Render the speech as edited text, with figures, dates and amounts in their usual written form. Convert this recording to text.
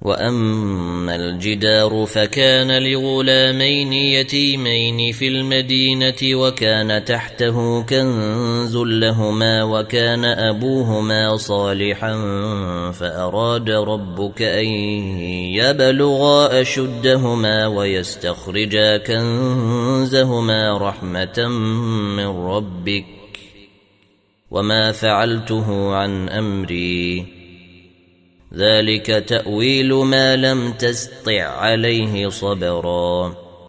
وأما الجدار فكان لغلامين يتيمين في المدينة وكان تحته كنز لهما وكان أبوهما صالحا فأراد ربك أن يبلغا أشدهما ويستخرجا كنزهما رحمة من ربك وما فعلته عن أمري ذلك تأويل ما لم تستطع عليه صبرا